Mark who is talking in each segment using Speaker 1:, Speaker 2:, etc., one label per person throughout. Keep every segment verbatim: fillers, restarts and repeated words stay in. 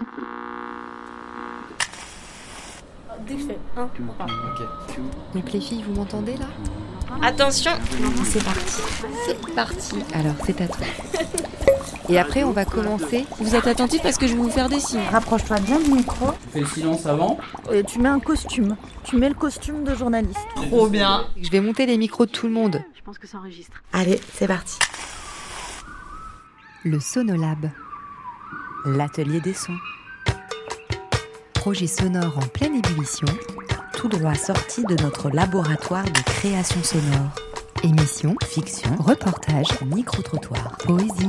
Speaker 1: Dès que je fais un, on part.
Speaker 2: Ok.
Speaker 3: Donc les filles, vous m'entendez là ?
Speaker 1: Attention,
Speaker 3: C'est parti. C'est parti. Alors, c'est à toi. Et après, on va commencer.
Speaker 4: Vous êtes attentifs parce que je vais vous faire des signes.
Speaker 5: Rapproche-toi bien du micro.
Speaker 2: Tu fais le silence avant.
Speaker 5: Et tu mets un costume. Tu mets le costume de journaliste.
Speaker 1: trop bien.
Speaker 3: Je vais monter les micros de tout le monde.
Speaker 1: Je pense que ça enregistre.
Speaker 5: Allez, c'est parti.
Speaker 3: Le Sonolab.
Speaker 5: L'atelier des sons.
Speaker 3: Projet sonore en pleine ébullition.
Speaker 5: Tout droit sorti de notre laboratoire de création sonore.
Speaker 3: Émission,
Speaker 5: Fiction,
Speaker 3: reportage,
Speaker 5: micro-trottoir.
Speaker 3: poésie.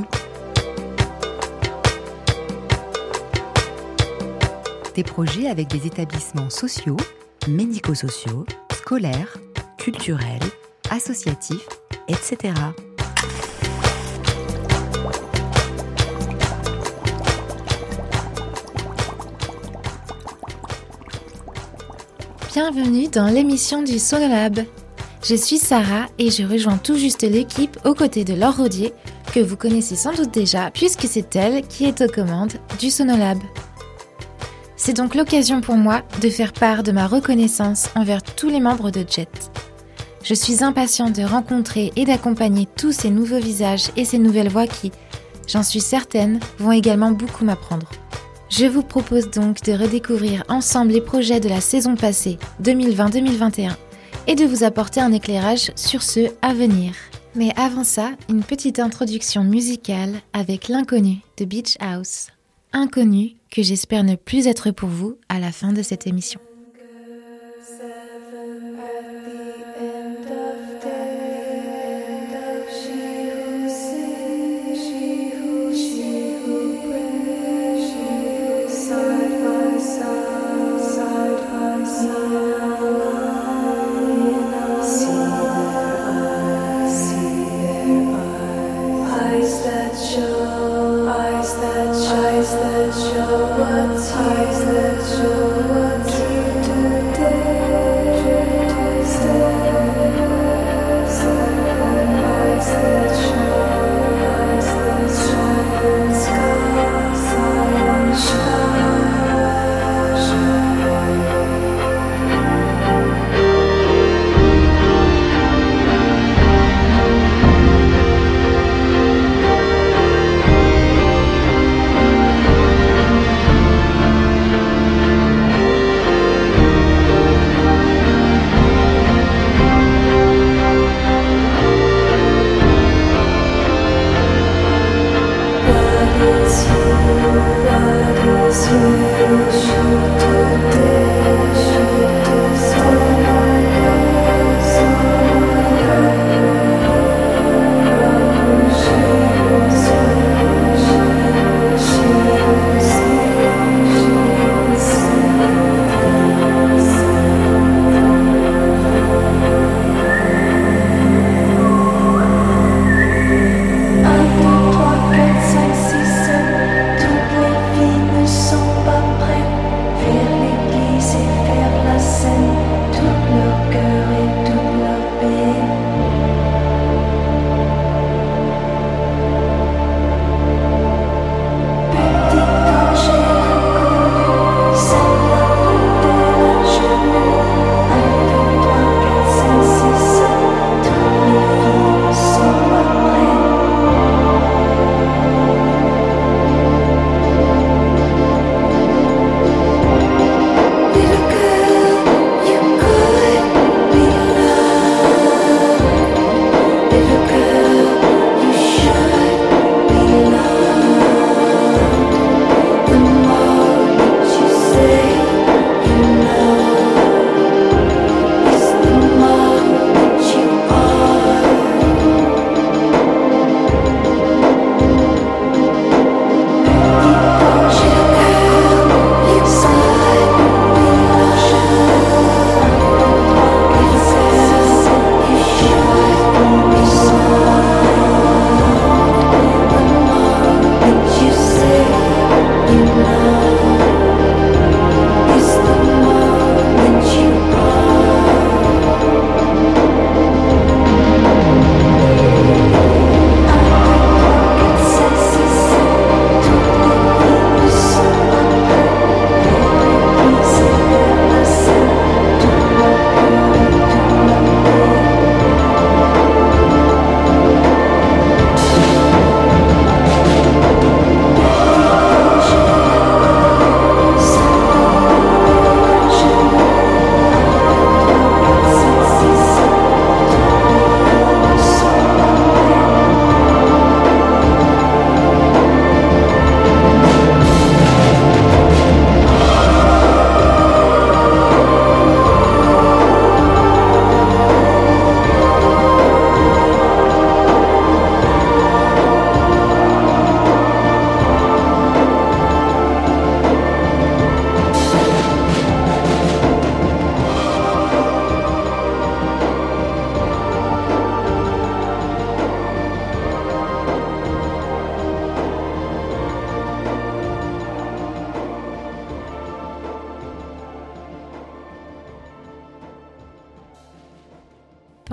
Speaker 3: Des projets avec des établissements sociaux,
Speaker 5: Médico-sociaux,
Speaker 3: scolaires,
Speaker 5: culturels,
Speaker 3: associatifs.
Speaker 5: et cetera.
Speaker 6: Bienvenue dans l'émission du Sonolab. Je suis Sarah et je rejoins tout juste l'équipe aux côtés de Laure Rodier, que vous connaissez sans doute déjà puisque c'est elle qui est aux commandes du Sonolab. C'est donc l'occasion pour moi de faire part de ma reconnaissance envers tous les membres de Jet. Je suis impatiente de rencontrer et d'accompagner tous ces nouveaux visages et ces nouvelles voix qui, j'en suis certaine, vont également beaucoup m'apprendre. Je vous propose donc de redécouvrir ensemble les projets de la saison passée, deux mille vingt deux mille vingt et un, et de vous apporter un éclairage sur ceux à venir. Mais avant ça, une petite introduction musicale avec l'inconnu de Beach House. Inconnu que j'espère ne plus être pour vous à la fin de cette émission.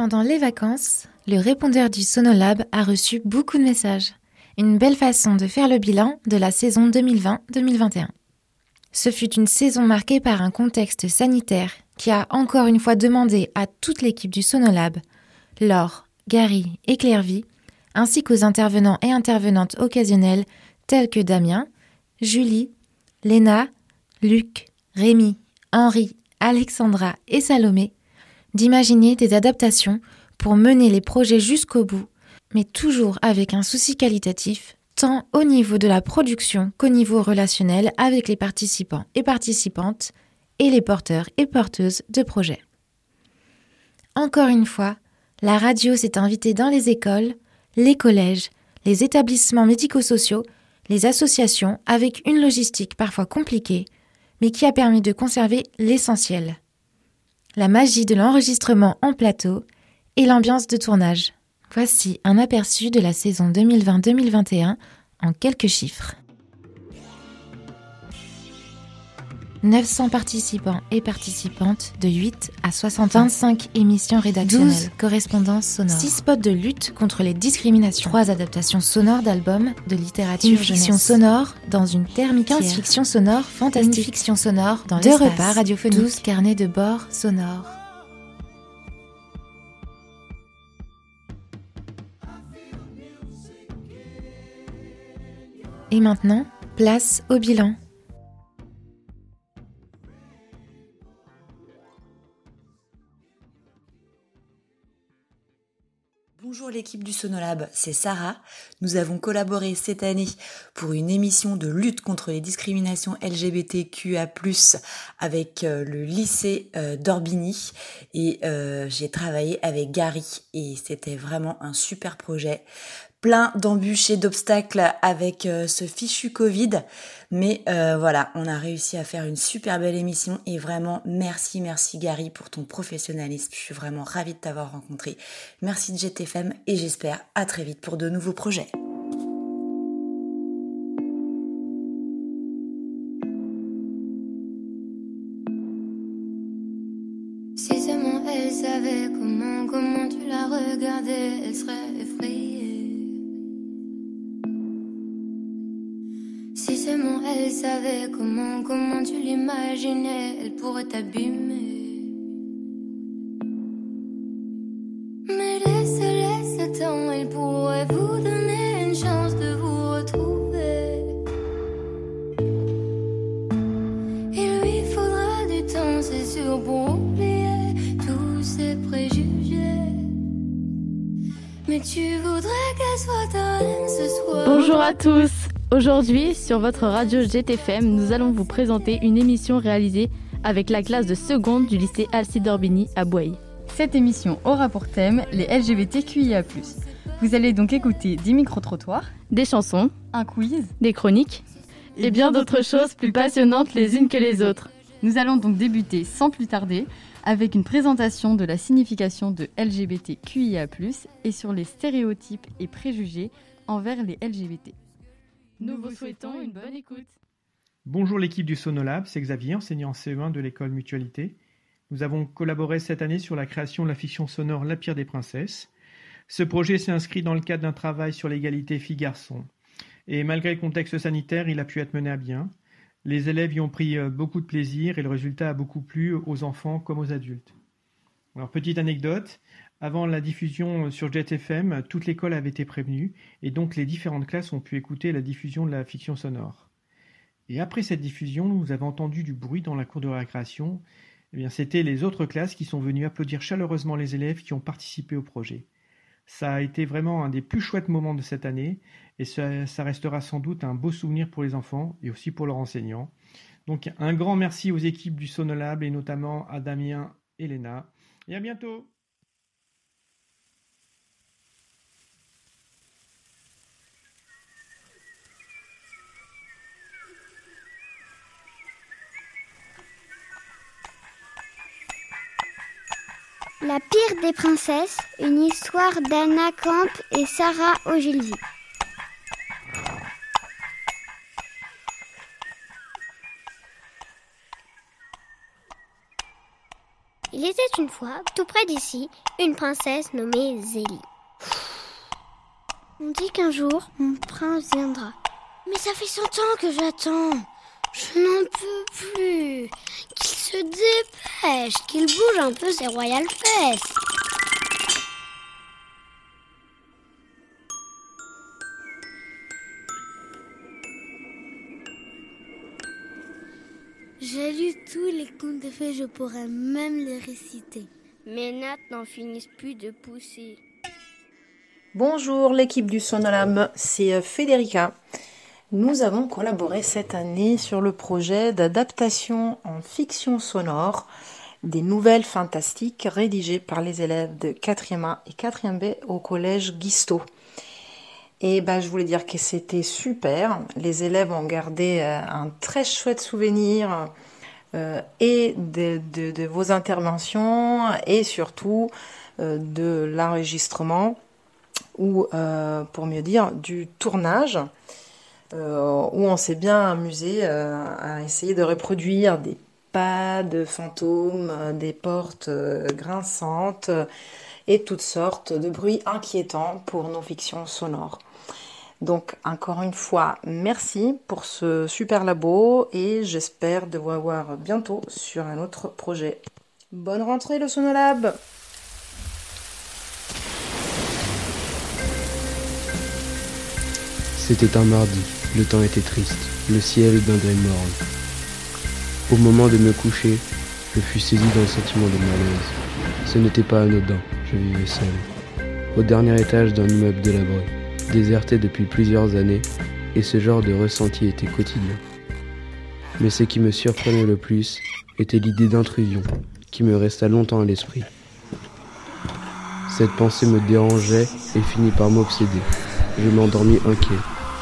Speaker 6: Pendant les vacances, le répondeur du Sonolab a reçu beaucoup de messages. Une belle façon de faire le bilan de la saison deux mille vingt deux mille vingt et un. Ce fut une saison marquée par un contexte sanitaire qui a encore une fois demandé à toute l'équipe du Sonolab, Laure, Gary et Clairvy, ainsi qu'aux intervenants et intervenantes occasionnels tels que Damien, Julie, Léna, Luc, Rémi, Henri, Alexandra et Salomé, d'imaginer des adaptations pour mener les projets jusqu'au bout, mais toujours avec un souci qualitatif, tant au niveau de la production qu'au niveau relationnel avec les participants et participantes et les porteurs et porteuses de projets. Encore une fois, la radio s'est invitée dans les écoles, les collèges, les établissements médico-sociaux, les associations avec une logistique parfois compliquée, mais qui a permis de conserver l'essentiel. La magie de l'enregistrement en plateau et l'ambiance de tournage. Voici un aperçu de la saison deux mille vingt deux mille vingt et un en quelques chiffres. neuf cents participants et participantes de huit à soixante, vingt-cinq émissions rédactionnelles, douze correspondances sonores, six spots de lutte contre les discriminations, trois adaptations sonores d'albums de littérature, une fiction jeunesse sonore dans une termitière, quinze fictions sonores fantastiques, une fiction sonore dans deux repas radiophoniques, douze carnets de bord sonores. Et maintenant, place au bilan.
Speaker 5: Bonjour l'équipe du Sonolab, c'est Sarah. Nous avons collaboré cette année pour une émission de lutte contre les discriminations L G B T Q I A plus, avec euh, le lycée euh, d'Orbigny et euh, j'ai travaillé avec Gary et c'était vraiment un super projet. Plein d'embûches et d'obstacles avec euh, ce fichu Covid, mais euh, voilà, on a réussi à faire une super belle émission et vraiment merci, merci Gary pour ton professionnalisme. Je suis vraiment ravie de t'avoir rencontré. Merci de Jet F M et j'espère à très vite pour de nouveaux projets.
Speaker 2: Si seulement elle savait comment, comment tu la regardais, elle serait effrayée. Si seulement elle savait comment, comment tu l'imaginais, elle pourrait t'abîmer. Mais laisse, laisse le temps, elle pourrait vous donner une chance de vous retrouver. Il lui faudra du temps, c'est sûr, pour oublier tous ses préjugés. Mais tu voudrais qu'elle soit ta reine ce soir.
Speaker 7: Bonjour à tous. Aujourd'hui, sur votre radio Jet F M, nous allons vous présenter une émission réalisée avec la classe de seconde du lycée Alcide d'Orbigny à Bouaye.
Speaker 8: Cette émission aura pour thème les L G B T Q I A plus. Vous allez donc écouter des micro-trottoirs,
Speaker 7: des chansons,
Speaker 8: un quiz,
Speaker 7: des chroniques et, et bien d'autres choses plus passionnantes les unes que les autres.
Speaker 8: Nous allons donc débuter sans plus tarder avec une présentation de la signification de L G B T Q I A plus, et sur les stéréotypes et préjugés envers les L G B T.
Speaker 7: Nous vous souhaitons une bonne écoute.
Speaker 9: Bonjour l'équipe du Sonolab, c'est Xavier, enseignant en C E un de l'école Mutualité. Nous avons collaboré cette année sur la création de la fiction sonore La Pierre des Princesses. Ce projet s'est inscrit dans le cadre d'un travail sur l'égalité filles-garçons. Et malgré le contexte sanitaire, il a pu être mené à bien. Les élèves y ont pris beaucoup de plaisir et le résultat a beaucoup plu aux enfants comme aux adultes. Alors, petite anecdote, avant la diffusion sur Jet F M, toute l'école avait été prévenue et donc les différentes classes ont pu écouter la diffusion de la fiction sonore. Et après cette diffusion, nous avons entendu du bruit dans la cour de récréation. Eh bien, c'était les autres classes qui sont venues applaudir chaleureusement les élèves qui ont participé au projet. Ça a été vraiment un des plus chouettes moments de cette année et ça, ça restera sans doute un beau souvenir pour les enfants et aussi pour leurs enseignants. Donc un grand merci aux équipes du Sonolab et notamment à Damien et Léna. Et à bientôt!
Speaker 10: La pire des princesses, une histoire d'Anna Camp et Sarah Ogilvy. Il Il était une fois, tout près d'ici, une princesse nommée Zélie. On dit qu'un jour, mon prince viendra. Mais ça fait cent ans que j'attends. Je n'en peux plus. Qu'il se dépêche, qu'il bouge un peu ses royales fesses. J'ai lu tous les contes de fées, je pourrais même les réciter. Mes nattes n'en finissent plus de pousser.
Speaker 11: Bonjour l'équipe du Sonolab, c'est Federica. Nous avons collaboré cette année sur le projet d'adaptation en fiction sonore des nouvelles fantastiques rédigées par les élèves de quatrième A et quatrième B au collège Guisto. Et ben, je voulais dire que c'était super. Les élèves ont gardé un très chouette souvenir euh, et de, de, de vos interventions et surtout euh, de l'enregistrement ou, euh, pour mieux dire, du tournage euh, où on s'est bien amusé euh, à essayer de reproduire des pas de fantômes, des portes euh, grinçantes et toutes sortes de bruits inquiétants pour nos fictions sonores. Donc, encore une fois, merci pour ce super labo et j'espère de vous avoir bientôt sur un autre projet. Bonne rentrée le Sonolab!
Speaker 12: C'était un mardi, le temps était triste, le ciel d'un gris morne. Au moment de me coucher, je fus saisi d'un sentiment de malaise. Ce n'était pas anodin, je vivais seul, au dernier étage d'un immeuble délabré, déserté depuis plusieurs années, et ce genre de ressenti était quotidien. Mais ce qui me surprenait le plus était l'idée d'intrusion, qui me resta longtemps à l'esprit. Cette pensée me dérangeait et finit par m'obséder. Je m'endormis inquiet.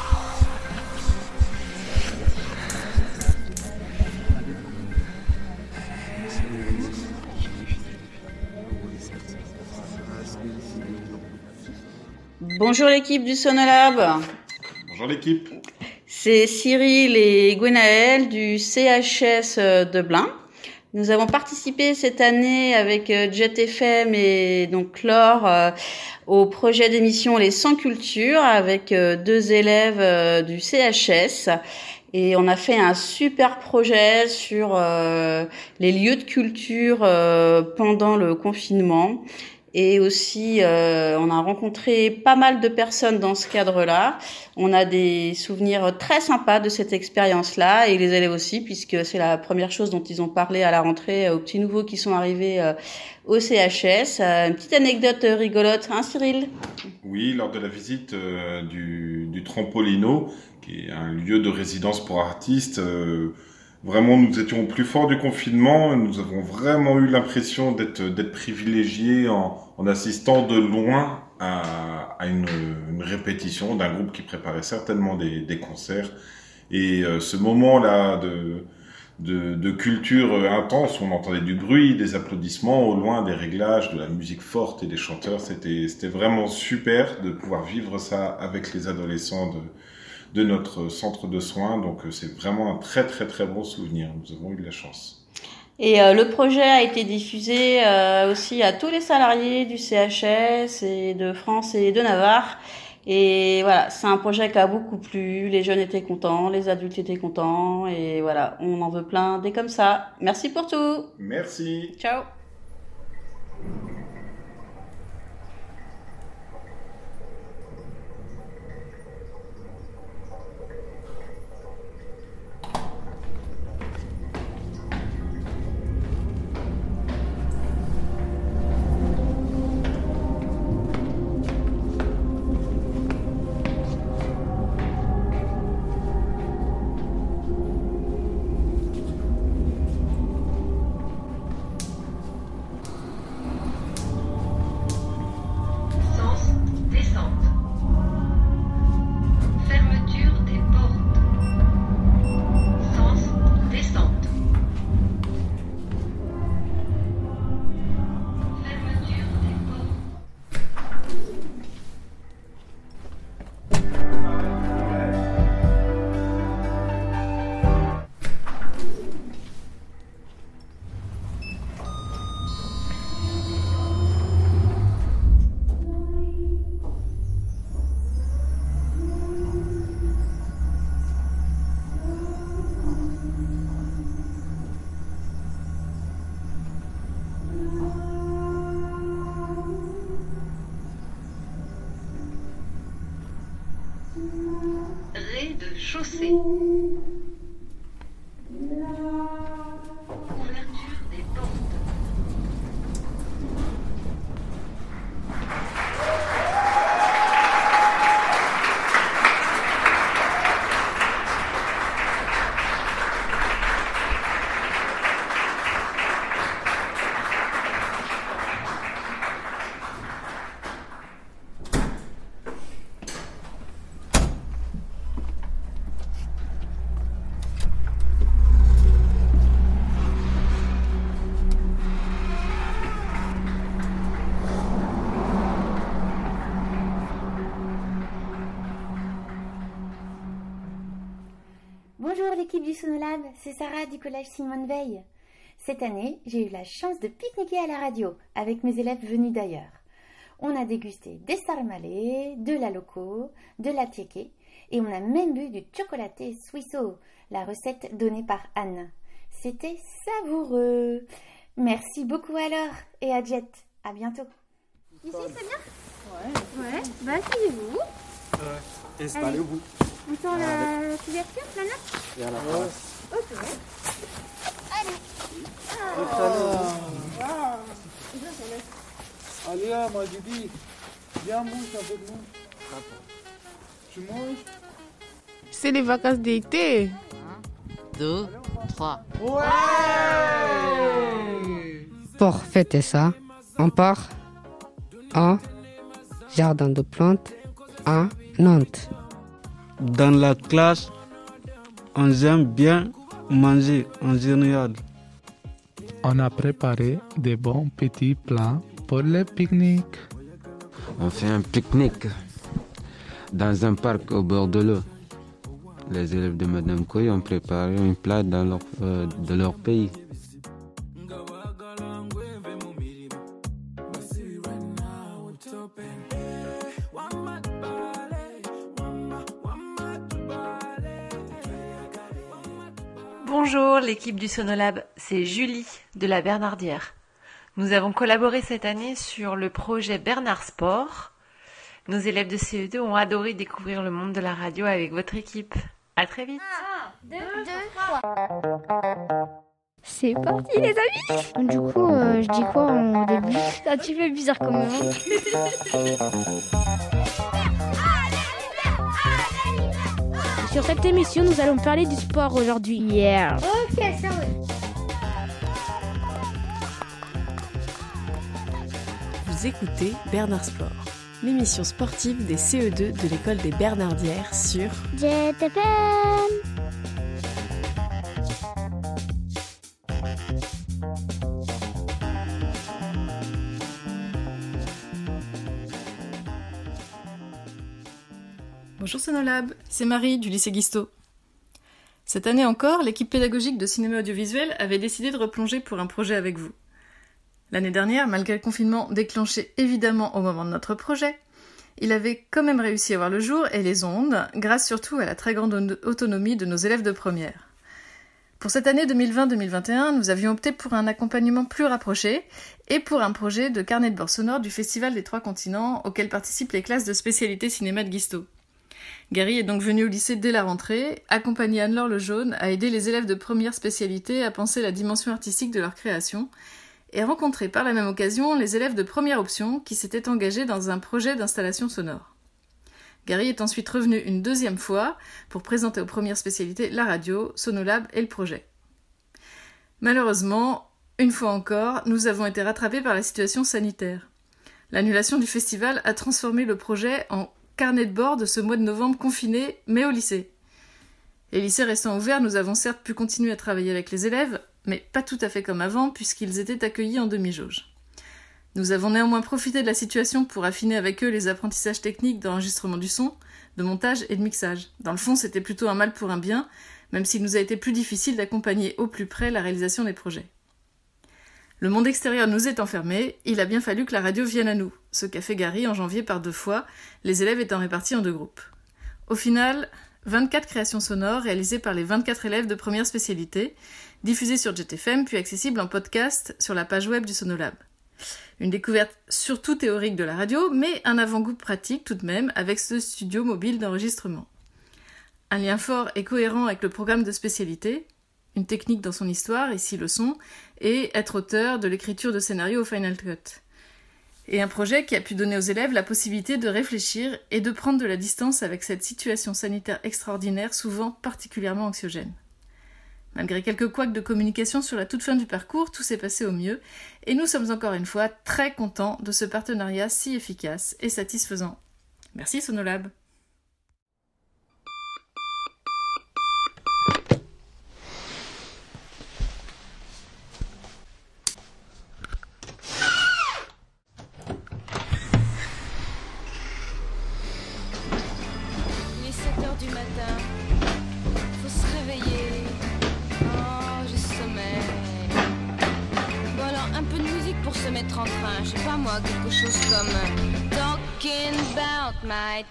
Speaker 13: Bonjour l'équipe du Sonolab.
Speaker 14: Bonjour l'équipe.
Speaker 13: C'est Cyril et Gwenaël du C H S de Blain. Nous avons participé cette année avec Jet F M et donc Laure euh, au projet d'émission Les cent cultures avec euh, deux élèves euh, du C H S. Et on a fait un super projet sur euh, les lieux de culture euh, pendant le confinement. Et aussi, euh, on a rencontré pas mal de personnes dans ce cadre-là. On a des souvenirs très sympas de cette expérience-là, et les élèves aussi, puisque c'est la première chose dont ils ont parlé à la rentrée aux petits nouveaux qui sont arrivés euh, au C H S. Euh, une petite anecdote rigolote, hein Cyril ?
Speaker 14: Oui, lors de la visite euh, du, du Trampolino, qui est un lieu de résidence pour artistes, euh, vraiment, nous étions au plus fort du confinement. Nous avons vraiment eu l'impression d'être, d'être privilégiés en, en assistant de loin à, à une, une répétition d'un groupe qui préparait certainement des, des concerts. Et euh, ce moment-là de, de, de culture intense, où on entendait du bruit, des applaudissements, au loin des réglages, de la musique forte et des chanteurs, c'était, c'était vraiment super de pouvoir vivre ça avec les adolescents de de notre centre de soins, donc c'est vraiment un très très très bon souvenir, nous avons eu de la chance.
Speaker 13: Et euh, le projet a été diffusé euh, aussi à tous les salariés du C H S et de France et de Navarre, et voilà, c'est un projet qui a beaucoup plu, les jeunes étaient contents, les adultes étaient contents, et voilà, on en veut plein des comme ça. Merci pour tout.
Speaker 14: Merci.
Speaker 13: Ciao.
Speaker 3: commencer. Ouverture des portes.
Speaker 6: Bonjour l'équipe du Sonolab, c'est Sarah du collège Simone Veil. Cette année, j'ai eu la chance de pique-niquer à la radio avec mes élèves venus d'ailleurs. On a dégusté des sarmalés, de la loco, de la tiéké et on a même bu du chocolaté suisseau, la recette donnée par Anne. C'était savoureux. Merci beaucoup alors et à Jet. À bientôt.
Speaker 10: Ici c'est bien?
Speaker 15: Ouais.
Speaker 10: Ouais, bah asseyez-vous.
Speaker 15: Ouais. Installez-vous.
Speaker 10: On sort la couverture, la note?
Speaker 15: Et à la place.
Speaker 10: Ok. Allez.
Speaker 15: Oh. Oh. Allez, ah, ma Didi, viens mange avec nous. Tu manges?
Speaker 16: C'est les vacances d'été.
Speaker 17: Un, deux, trois.
Speaker 15: Ouais.
Speaker 18: Pour fêter ça, on part au jardin de plantes à Nantes.
Speaker 19: Dans la classe, on aime bien manger en général.
Speaker 20: On a préparé des bons petits plats pour le pique-nique.
Speaker 21: On fait un pique-nique dans un parc au bord de l'eau. Les élèves de Madame Koy ont préparé un plat dans leur, euh, de leur pays.
Speaker 5: Bonjour l'équipe du Sonolab, c'est Julie de la Bernardière. Nous avons collaboré cette année sur le projet Bernard Sport. Nos élèves de C E deux ont adoré découvrir le monde de la radio avec votre équipe. À très vite.
Speaker 10: un, deux, trois. C'est parti les amis. Du coup, euh, je dis quoi au début? C'est un petit peu bizarre quand même.
Speaker 22: Sur cette émission, nous allons parler du sport aujourd'hui.
Speaker 10: Yeah. Ok, ça va.
Speaker 23: Vous écoutez Bernard Sport, l'émission sportive des C E deux de l'école des Bernardières sur
Speaker 10: Jet F M.
Speaker 24: Bonjour Sonolab, c'est Marie du lycée Guisto. Cette année encore, l'équipe pédagogique de cinéma audiovisuel avait décidé de replonger pour un projet avec vous. L'année dernière, malgré le confinement déclenché évidemment au moment de notre projet, il avait quand même réussi à voir le jour et les ondes, grâce surtout à la très grande autonomie de nos élèves de première. Pour cette année deux mille vingt deux mille vingt et un, nous avions opté pour un accompagnement plus rapproché et pour un projet de carnet de bord sonore du Festival des Trois Continents auquel participent les classes de spécialité cinéma de Guisto. Gary est donc venu au lycée dès la rentrée, accompagner Anne-Laure Lejaune à aider les élèves de première spécialité à penser la dimension artistique de leur création et rencontrer par la même occasion les élèves de première option qui s'étaient engagés dans un projet d'installation sonore. Gary est ensuite revenu une deuxième fois pour présenter aux premières spécialités la radio, Sonolab et le projet. Malheureusement, une fois encore, nous avons été rattrapés par la situation sanitaire. L'annulation du festival a transformé le projet en carnet de bord de ce mois de novembre confiné, mais au lycée. Les lycées restant ouverts, nous avons certes pu continuer à travailler avec les élèves, mais pas tout à fait comme avant, puisqu'ils étaient accueillis en demi-jauge. Nous avons néanmoins profité de la situation pour affiner avec eux les apprentissages techniques d'enregistrement du son, de montage et de mixage. Dans le fond, c'était plutôt un mal pour un bien, même s'il nous a été plus difficile d'accompagner au plus près la réalisation des projets. Le monde extérieur nous est enfermé, il a bien fallu que la radio vienne à nous, ce qu'a fait Gary en janvier par deux fois, les élèves étant répartis en deux groupes. Au final, vingt-quatre créations sonores réalisées par les vingt-quatre élèves de première spécialité, diffusées sur Jet F M puis accessibles en podcast sur la page web du Sonolab. Une découverte surtout théorique de la radio, mais un avant-goût pratique tout de même avec ce studio mobile d'enregistrement. Un lien fort et cohérent avec le programme de spécialité, une technique dans son histoire, ici le son, et être auteur de l'écriture de scénario au Final Cut. Et un projet qui a pu donner aux élèves la possibilité de réfléchir et de prendre de la distance avec cette situation sanitaire extraordinaire, souvent particulièrement anxiogène. Malgré quelques couacs de communication sur la toute fin du parcours, tout s'est passé au mieux, et nous sommes encore une fois très contents de ce partenariat si efficace et satisfaisant. Merci Sonolab.
Speaker 1: En train, je sais pas moi, quelque chose comme Talking about my...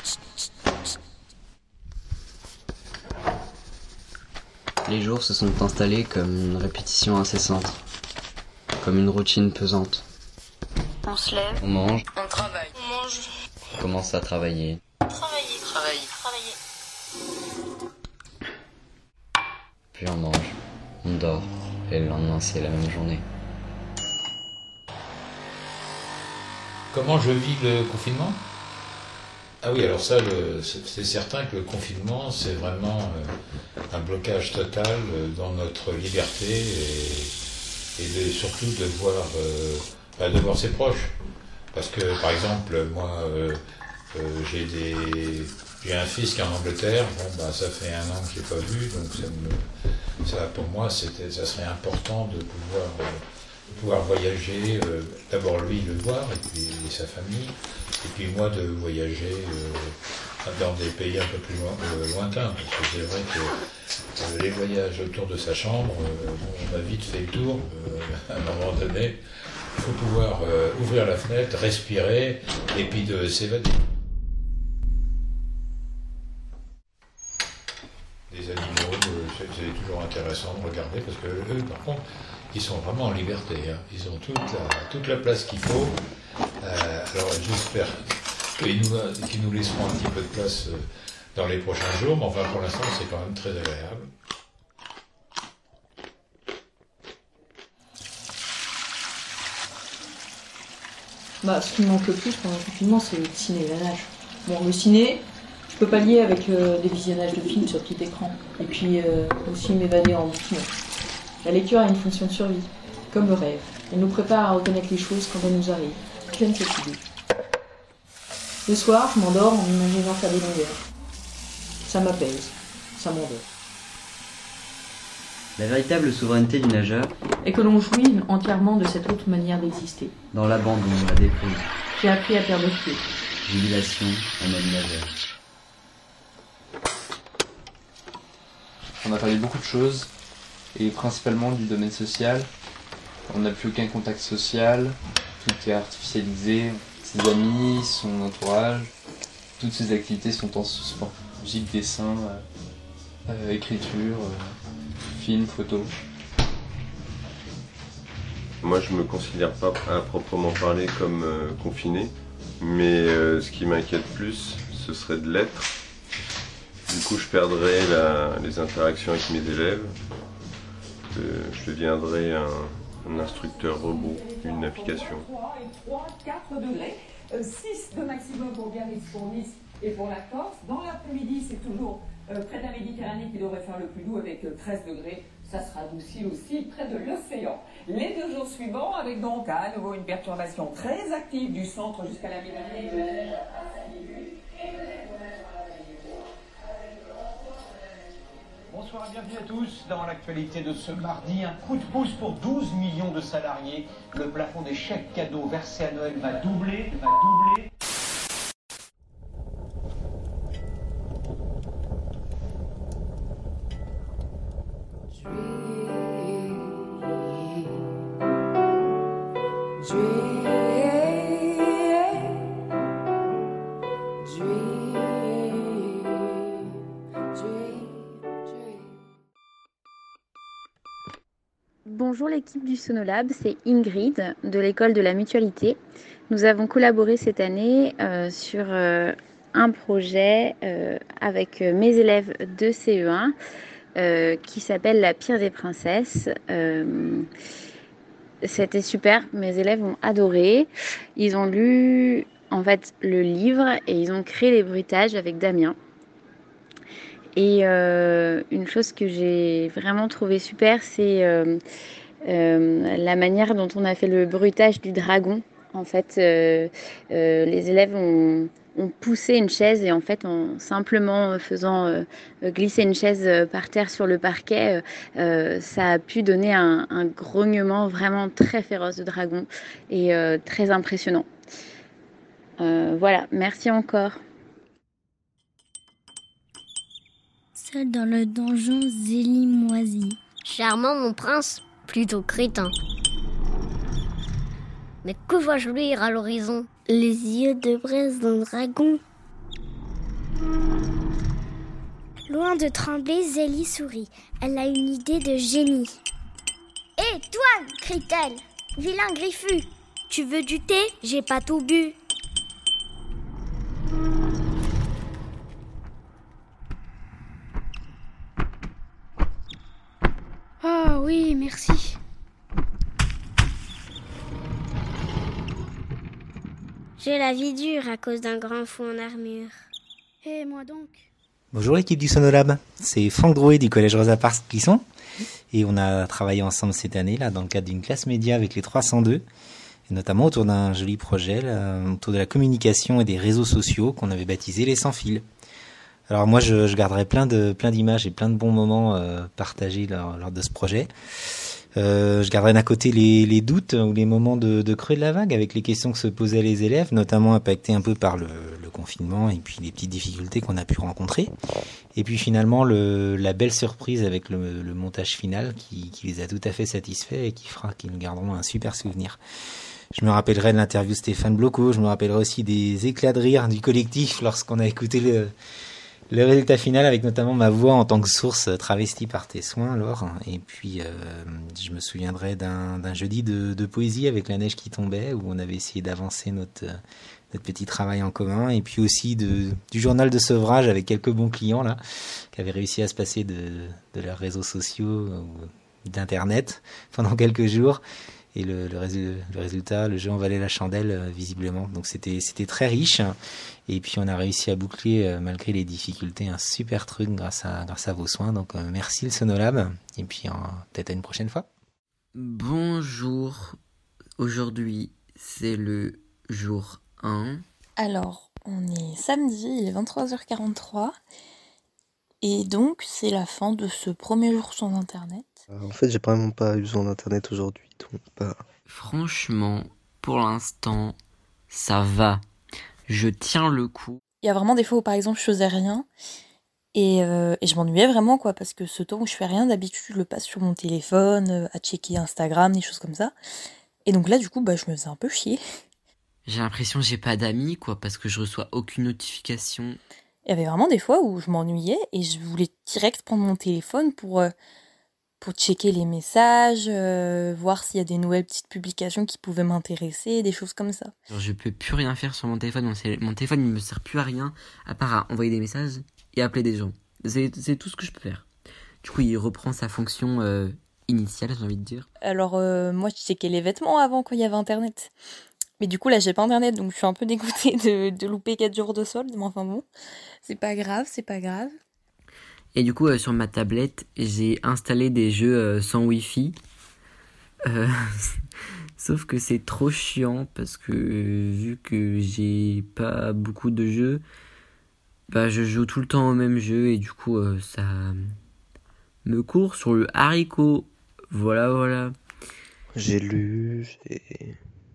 Speaker 2: Les jours se sont installés comme une répétition incessante, comme une routine pesante.
Speaker 1: On se lève,
Speaker 2: on mange,
Speaker 1: on travaille, on mange,
Speaker 2: on commence à travailler.
Speaker 1: Travailler, travailler, travailler.
Speaker 2: Puis on mange, on dort, et le lendemain c'est la même journée.
Speaker 4: Comment je vis le confinement ? Ah oui, alors ça, le, c'est, c'est certain que le confinement, c'est vraiment euh, un blocage total euh, dans notre liberté et, et de, surtout de voir, euh, bah, de voir ses proches. Parce que, par exemple, moi, euh, euh, j'ai des, j'ai un fils qui est en Angleterre. Bon, bah, ça fait un an que je l'ai pas vu, donc ça, me, ça pour moi, c'était, ça serait important de pouvoir. Euh, pouvoir voyager, euh, d'abord lui le voir et puis et sa famille, et puis moi de voyager euh, dans des pays un peu plus loin, euh, lointains, parce que c'est vrai que euh, les voyages autour de sa chambre, euh, on a vite fait le tour, euh, à un moment donné, il faut pouvoir euh, ouvrir la fenêtre, respirer, et puis de s'évader. Des animaux, euh, c'est, c'est toujours intéressant de regarder, parce que eux, par contre, ils sont vraiment en liberté, hein. Ils ont toute la, toute la place qu'il faut. Euh, alors j'espère qu'ils nous, qu'ils nous laisseront un petit peu de place euh, dans les prochains jours, mais enfin pour l'instant c'est quand même très agréable.
Speaker 8: Bah, ce qui me manque le plus pendant le confinement, c'est le ciné et la nage. Bon, le ciné, je peux pas lier avec euh, des visionnages de films sur petit écran, et puis euh, aussi m'évader en bouquinant. La lecture a une fonction de survie, comme le rêve. Elle nous prépare à reconnaître les choses quand elles nous arrivent. J'aime cette idée. Le soir, je m'endors en m'imaginant faire des longueurs. Ça m'apaise, ça m'endort.
Speaker 2: La véritable souveraineté du nageur
Speaker 8: Et que l'on jouit entièrement de cette autre manière d'exister.
Speaker 2: dans l'abandon, la déprise,
Speaker 8: J'ai appris à perdre pied.
Speaker 2: jubilation en mode nageur.
Speaker 25: On a parlé de beaucoup de choses, et principalement du domaine social. On n'a plus aucun contact social, tout est artificialisé, ses amis, son entourage, toutes ses activités sont en suspens. Musique, dessin, euh, euh, écriture, euh, film, photo.
Speaker 26: Moi je me considère pas à proprement parler comme euh, confiné, mais euh, ce qui m'inquiète plus, ce serait de l'être. Du coup je perdrais la, les interactions avec mes élèves. Euh, je deviendrai un, un instructeur robot, une application.
Speaker 27: trois, quatre degrés, six de maximum pour Biarritz, pour Nice et pour la Corse. Dans l'après-midi, c'est toujours euh, près de la Méditerranée qui devrait faire le plus doux avec euh, treize degrés. Ça sera adouci aussi près de l'océan. Les deux jours suivants, avec donc à nouveau une perturbation très active du centre jusqu'à la Méditerranée.
Speaker 28: Bonsoir et bienvenue à tous. Dans l'actualité de ce mardi, un coup de pouce pour douze millions de salariés. Le plafond des chèques cadeaux versés à Noël va doubler, va doubler.
Speaker 29: Bonjour l'équipe du Sonolab, c'est Ingrid de l'école de la Mutualité. Nous avons collaboré cette année euh, sur euh, un projet euh, avec mes élèves de C E un euh, qui s'appelle La pire des princesses. Euh, c'était super, mes élèves ont adoré. Ils ont lu en fait le livre et ils ont créé les bruitages avec Damien. Et euh, une chose que j'ai vraiment trouvé super, c'est euh, euh, la manière dont on a fait le bruitage du dragon. En fait, euh, euh, les élèves ont, ont poussé une chaise et en fait, en simplement faisant euh, glisser une chaise par terre sur le parquet, euh, ça a pu donner un, un grognement vraiment très féroce de dragon et euh, très impressionnant. Euh, voilà, merci encore.
Speaker 10: Seul dans le donjon Zélie moisie.
Speaker 3: Charmant mon prince, plutôt crétin. Mais que vois-je luire à l'horizon?
Speaker 10: Les yeux de braise d'un dragon. Loin de trembler, Zélie sourit. Elle a une idée de génie.
Speaker 3: Hé, toi, crie-t-elle, vilain griffu, tu veux du thé? J'ai pas tout bu.
Speaker 10: Oh oui, merci. J'ai la vie dure à cause d'un grand fou en armure.
Speaker 3: Et moi donc?
Speaker 6: Bonjour l'équipe du Sonolab, c'est Franck Drouet du collège Rosa Parks Clisson et on a travaillé ensemble cette année là dans le cadre d'une classe média avec les trois cent deux et notamment autour d'un joli projet là, autour de la communication et des réseaux sociaux qu'on avait baptisé les sans fil. Alors moi je, je garderai plein de plein d'images et plein de bons moments euh, partagés lors, lors de ce projet. Euh, je garderai d'un côté les, les doutes ou les moments de, de creux de la vague avec les questions que se posaient les élèves, notamment impactés un peu par le, le confinement et puis les petites difficultés qu'on a pu rencontrer. Et puis finalement le, la belle surprise avec le, le montage final qui, qui les a tout à fait satisfaits et qui fera qu'ils nous garderont un super souvenir. Je me rappellerai de l'interview de Stéphane Bloco, je me rappellerai aussi des éclats de rire du collectif lorsqu'on a écouté le Le résultat final avec notamment ma voix en tant que source travestie par tes soins, Laure. Et puis, euh, je me souviendrai d'un, d'un jeudi de, de poésie avec la neige qui tombait, où on avait essayé d'avancer notre, notre petit travail en commun. Et puis aussi de, du journal de sevrage avec quelques bons clients, là, qui avaient réussi à se passer de, de leurs réseaux sociaux ou d'Internet pendant quelques jours. Et le, le, résu- le résultat, le jeu en valait la chandelle, euh, visiblement. Donc c'était, c'était très riche. Et puis on a réussi à boucler, euh, malgré les difficultés, un super truc grâce à, grâce à vos soins. Donc euh, merci le Sonolab. Et puis euh, peut-être à une prochaine fois.
Speaker 7: Bonjour. Aujourd'hui, c'est le jour un.
Speaker 9: Alors, on est samedi, il est vingt-trois heures quarante-trois. Et donc, c'est la fin de ce premier jour sans Internet.
Speaker 11: En fait, j'ai vraiment pas eu besoin d'Internet aujourd'hui, donc pas...
Speaker 7: Franchement, pour l'instant, ça va. Je tiens le coup.
Speaker 9: Il y a vraiment des fois où, par exemple, je faisais rien, et, euh, et je m'ennuyais vraiment, quoi, parce que ce temps où je fais rien, d'habitude, je le passe sur mon téléphone, euh, à checker Instagram, des choses comme ça. Et donc là, du coup, bah, je me faisais un peu chier.
Speaker 7: J'ai l'impression que j'ai pas d'amis, quoi, parce que je reçois aucune notification.
Speaker 9: Il y avait vraiment des fois où je m'ennuyais, et je voulais direct prendre mon téléphone pour... Euh, pour checker les messages, euh, voir s'il y a des nouvelles petites publications qui pouvaient m'intéresser, des choses comme ça.
Speaker 7: Alors, je peux plus rien faire sur mon téléphone. Mon, tél- mon téléphone, il me sert plus à rien, à part à envoyer des messages et appeler des gens. C'est, c'est tout ce que je peux faire. Du coup, il reprend sa fonction euh, initiale, j'ai envie de dire.
Speaker 9: Alors, euh, moi, je checkais les vêtements avant quand il y avait Internet. Mais du coup, là, j'ai pas Internet, donc je suis un peu dégoûtée de, de louper quatre jours de solde. Mais enfin bon, c'est pas grave, c'est pas grave.
Speaker 7: Et du coup, euh, sur ma tablette, j'ai installé des jeux euh, sans Wi-Fi. Euh, sauf que c'est trop chiant parce que euh, vu que j'ai pas beaucoup de jeux, bah je joue tout le temps au même jeu et du coup euh, ça me court sur le haricot. Voilà, voilà.
Speaker 11: J'ai lu, j'ai...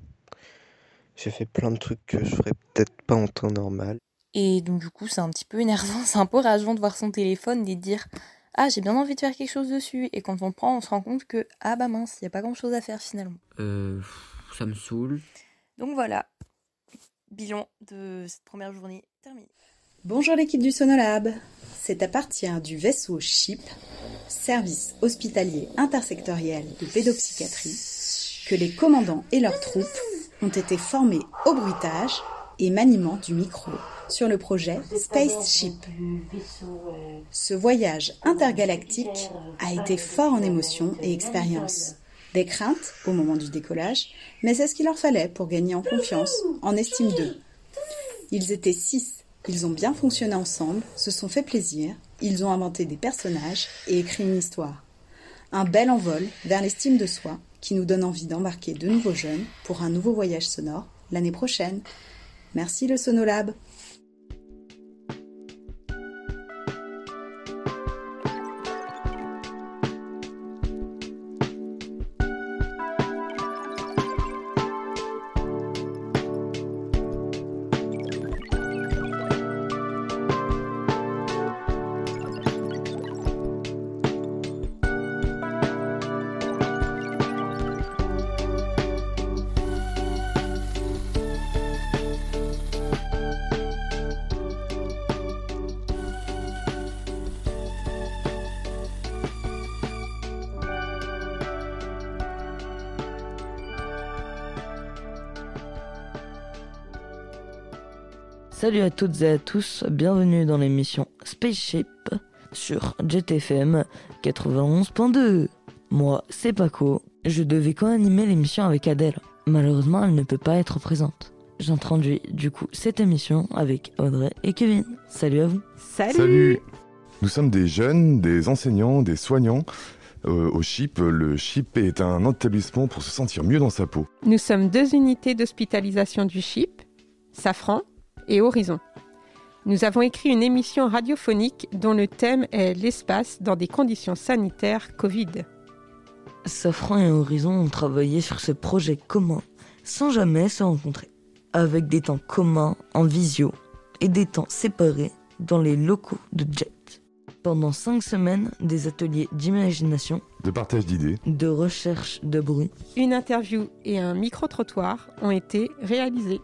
Speaker 11: j'ai fait plein de trucs que je ferais peut-être pas en temps normal.
Speaker 9: Et donc du coup c'est un petit peu énervant, c'est un peu rageant de voir son téléphone et de dire « Ah, j'ai bien envie de faire quelque chose dessus » et quand on le prend on se rend compte que « Ah bah mince, il n'y a pas grand chose à faire finalement ».
Speaker 7: Euh, ça me saoule.
Speaker 9: Donc voilà, bilan de cette première journée terminée.
Speaker 12: Bonjour l'équipe du Sonolab. C'est à partir du vaisseau S H I P, Service Hospitalier Intersectoriel de Pédopsychiatrie, que les commandants et leurs troupes ont été formés au bruitage et maniement du micro sur le projet Spaceship. Ce voyage intergalactique a été fort en émotions et expériences. Des craintes au moment du décollage, mais c'est ce qu'il leur fallait pour gagner en confiance, en estime d'eux. Ils étaient six, ils ont bien fonctionné ensemble, se sont fait plaisir, ils ont inventé des personnages et écrit une histoire. Un bel envol vers l'estime de soi qui nous donne envie d'embarquer de nouveaux jeunes pour un nouveau voyage sonore l'année prochaine. Merci le Sonolab.
Speaker 13: Salut à toutes et à tous, bienvenue dans l'émission Spaceship sur Jet F M quatre-vingt-onze point deux. Moi, c'est Paco, je devais co-animer l'émission avec Adèle. Malheureusement, elle ne peut pas être présente. J'introduis du coup cette émission avec Audrey et Kevin. Salut à vous.
Speaker 14: Salut. Salut. Nous sommes des jeunes, des enseignants, des soignants. Euh, au C H I P, le C H I P est un établissement pour se sentir mieux dans sa peau.
Speaker 15: Nous sommes deux unités d'hospitalisation du C H I P, Safran et Horizon. Nous avons écrit une émission radiophonique dont le thème est l'espace dans des conditions sanitaires Covid.
Speaker 13: Safran et Horizon ont travaillé sur ce projet commun sans jamais se rencontrer, avec des temps communs en visio et des temps séparés dans les locaux de Jet. Pendant cinq semaines, des ateliers d'imagination,
Speaker 14: de partage d'idées,
Speaker 13: de recherche de bruit,
Speaker 15: une interview et un micro-trottoir ont été réalisés.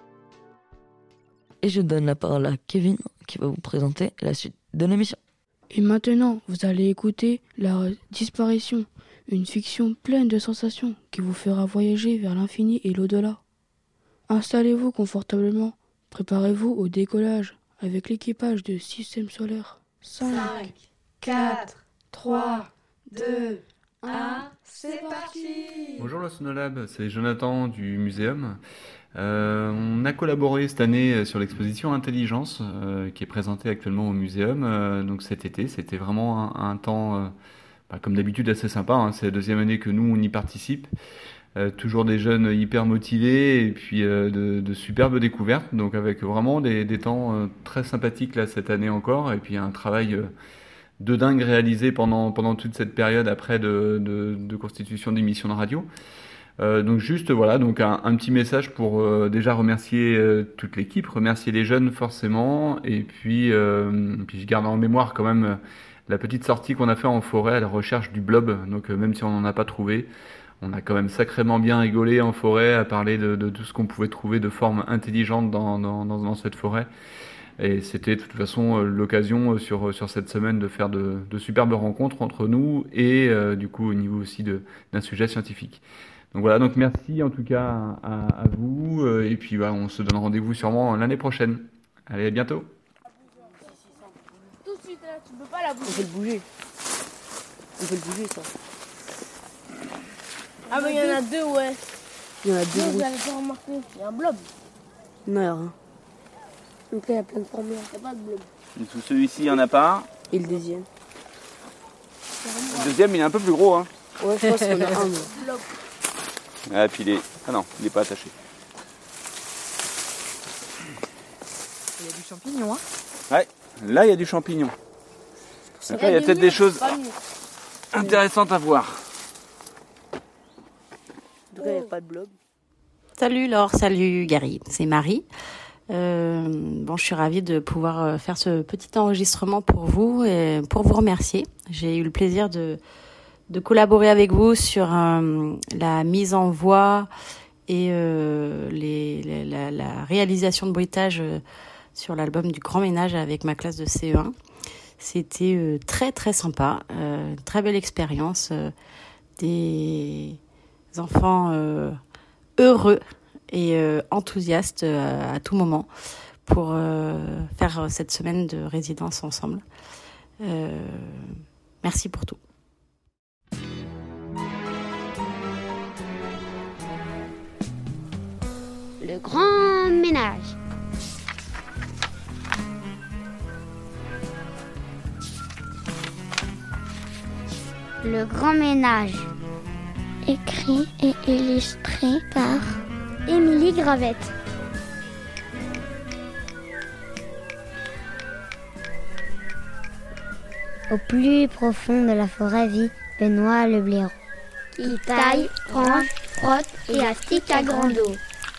Speaker 13: Et je donne la parole à Kevin qui va vous présenter la suite de l'émission.
Speaker 22: Et maintenant, vous allez écouter La Disparition, une fiction pleine de sensations qui vous fera voyager vers l'infini et l'au-delà. Installez-vous confortablement, préparez-vous au décollage avec l'équipage de Système Solaire. cinq, quatre, trois, deux, un, c'est parti!
Speaker 25: Bonjour le Sonolab, c'est Jonathan du Muséum. Euh, on a collaboré cette année sur l'exposition Intelligence euh, qui est présentée actuellement au Muséum. Euh, donc cet été, c'était vraiment un, un temps, euh, bah, comme d'habitude, assez sympa. Hein. C'est la deuxième année que nous, on y participe. Euh, toujours des jeunes hyper motivés et puis euh, de, de superbes découvertes. Donc avec vraiment des, des temps euh, très sympathiques là cette année encore. Et puis un travail euh, de dingue réalisé pendant, pendant toute cette période après de, de, de constitution d'émissions de radio. Euh, donc juste voilà, donc un, un petit message pour euh, déjà remercier euh, toute l'équipe, remercier les jeunes forcément, et puis, euh, puis je garde en mémoire quand même euh, la petite sortie qu'on a fait en forêt à la recherche du blob. Donc euh, même si on n'en a pas trouvé, on a quand même sacrément bien rigolé en forêt à parler de, de tout ce qu'on pouvait trouver de forme intelligente dans, dans, dans, dans cette forêt. Et c'était de toute façon euh, l'occasion euh, sur, sur cette semaine de faire de, de superbes rencontres entre nous et euh, du coup au niveau aussi de, d'un sujet scientifique. Donc voilà, donc merci en tout cas à, à vous, euh, et puis bah, on se donne rendez-vous sûrement l'année prochaine. Allez, à bientôt.
Speaker 22: Tout de suite là, tu peux pas la bouger.
Speaker 16: On peut le bouger. On peut le bouger ça.
Speaker 22: Ah mais il y en a deux, ouais.
Speaker 16: Il y en a deux.
Speaker 22: Vous allez pas remarquer, il y a un blob.
Speaker 16: Non, il y a rien.
Speaker 22: Donc là, il y a plein de formules, il n'y a pas de blob.
Speaker 17: Et sous celui-ci, il n'y en a pas.
Speaker 16: Et le deuxième.
Speaker 17: Le deuxième, il est un peu plus gros. Hein.
Speaker 16: Ouais, je pense qu'il y en a un.
Speaker 22: Blob.
Speaker 17: Ah, puis il est... Ah non, il n'est pas attaché.
Speaker 16: Il y a du champignon, hein.
Speaker 17: Ouais, là, il y a du champignon. Donc là, il y a peut-être des choses intéressantes à voir.
Speaker 16: En tout cas, il n'y a pas de blob.
Speaker 18: Salut Laure, salut Gary, c'est Marie. Euh, bon, je suis ravie de pouvoir faire ce petit enregistrement pour vous et pour vous remercier. J'ai eu le plaisir de... de collaborer avec vous sur euh, la mise en voix et euh, les, les, la, la réalisation de bruitage euh, sur l'album du Grand Ménage avec ma classe de C E un. C'était euh, très très sympa, euh, très belle expérience, euh, des enfants euh, heureux et euh, enthousiastes euh, à tout moment pour euh, faire cette semaine de résidence ensemble. Euh, merci pour tout.
Speaker 10: Le grand ménage. Le grand ménage. Écrit et illustré par Émilie Gravette. Au plus profond de la forêt vit Benoît le blaireau. Il taille, branche, frotte et astique à grande eau.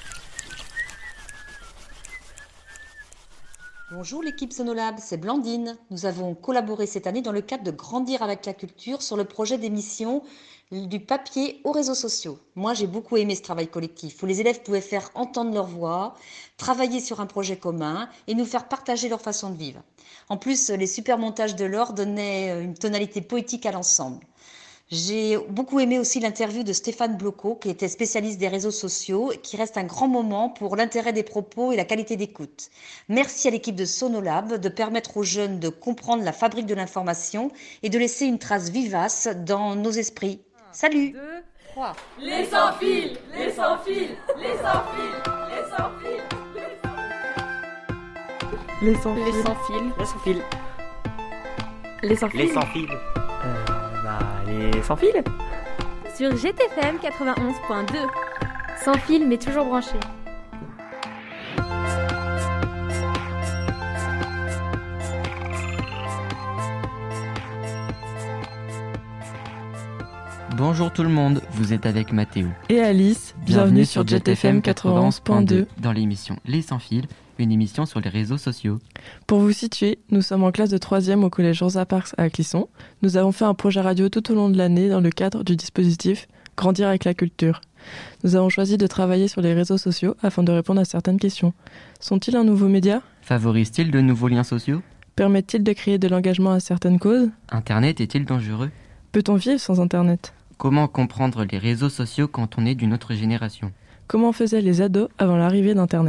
Speaker 1: Bonjour l'équipe Sonolab, c'est Blandine. Nous avons collaboré cette année dans le cadre de Grandir avec la culture sur le projet d'émission du papier aux réseaux sociaux. Moi j'ai beaucoup aimé ce travail collectif où les élèves pouvaient faire entendre leur voix, travailler sur un projet commun et nous faire partager leur façon de vivre. En plus, les super montages de Laure donnaient une tonalité poétique à l'ensemble. J'ai beaucoup aimé aussi l'interview de Stéphane Bloco, qui était spécialiste des réseaux sociaux, qui reste un grand moment pour l'intérêt des propos et la qualité d'écoute. Merci à l'équipe de Sonolab de permettre aux jeunes de comprendre la fabrique de l'information et de laisser une trace vivace dans nos esprits. Salut!
Speaker 4: deux, trois.
Speaker 5: Les sans-fils, les sans-fils, les sans-fils, les sans-fils,
Speaker 4: Les sans-fils.
Speaker 5: les sans-fils,
Speaker 4: Les sans-fils.
Speaker 5: les sans-fils.
Speaker 4: Les sans-fils. Euh, bah, les sans-fils.
Speaker 8: Sur G T F M quatre-vingt-onze point deux. Sans fil mais toujours branché.
Speaker 7: Bonjour tout le monde, vous êtes avec Mathéo.
Speaker 13: Et Alice, bienvenue, sur Jet F M quatre-vingt-onze point deux.
Speaker 7: Dans l'émission Les Sans Fils, une émission sur les réseaux sociaux.
Speaker 13: Pour vous situer, nous sommes en classe de troisième au collège Rosa Parks à Clisson. Nous avons fait un projet radio tout au long de l'année dans le cadre du dispositif Grandir avec la culture. Nous avons choisi de travailler sur les réseaux sociaux afin de répondre à certaines questions. Sont-ils un nouveau média ?
Speaker 7: Favorise-t-il de nouveaux liens sociaux ?
Speaker 13: Permettent-ils de créer de l'engagement à certaines causes ?
Speaker 7: Internet est-il dangereux ?
Speaker 13: Peut-on vivre sans Internet ?
Speaker 7: Comment comprendre les réseaux sociaux quand on est d'une autre génération ?
Speaker 13: Comment faisaient les ados avant l'arrivée d'Internet ?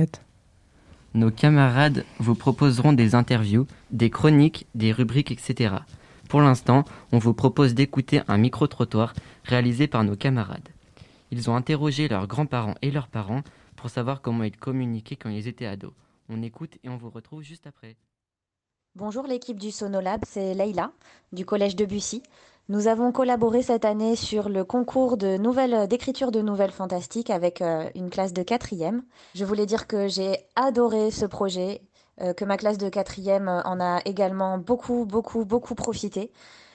Speaker 7: Nos camarades vous proposeront des interviews, des chroniques, des rubriques, et cetera. Pour l'instant, on vous propose d'écouter un micro-trottoir réalisé par nos camarades. Ils ont interrogé leurs grands-parents et leurs parents pour savoir comment ils communiquaient quand ils étaient ados. On écoute et on vous retrouve juste après.
Speaker 19: Bonjour l'équipe du Sonolab, c'est Leïla du collège de Bussy. Nous avons collaboré cette année sur le concours de nouvelles, d'écriture de nouvelles fantastiques avec euh, une classe de quatrième. Je voulais dire que j'ai adoré ce projet, euh, que ma classe de quatrième en a également beaucoup, beaucoup, beaucoup profité.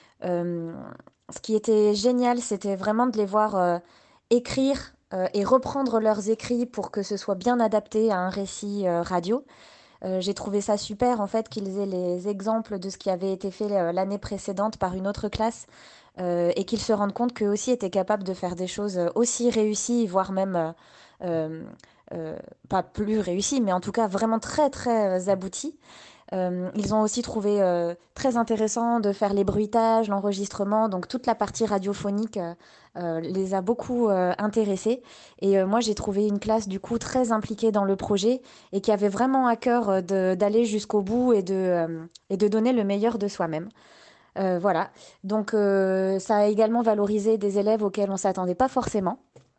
Speaker 19: Euh, ce qui était génial, c'était vraiment de les voir euh, écrire euh, et reprendre leurs écrits pour que ce soit bien adapté à un récit euh, radio. Euh, j'ai trouvé ça super en fait qu'ils aient les exemples de ce qui avait été fait euh, l'année précédente par une autre classe euh, et qu'ils se rendent compte qu'eux aussi étaient capables de faire des choses aussi réussies, voire même euh, euh, euh, pas plus réussies, mais en tout cas vraiment très très euh, abouties. Euh, ils ont aussi trouvé euh, très intéressant de faire les bruitages, l'enregistrement, donc toute la partie radiophonique euh, euh, les a beaucoup euh, intéressés. Et euh, moi, j'ai trouvé une classe du coup très impliquée dans le projet et qui avait vraiment à cœur de, d'aller jusqu'au bout et de, euh, et de donner le meilleur de soi-même. Euh, voilà, donc euh, ça a également valorisé des élèves auxquels on ne s'attendait pas forcément.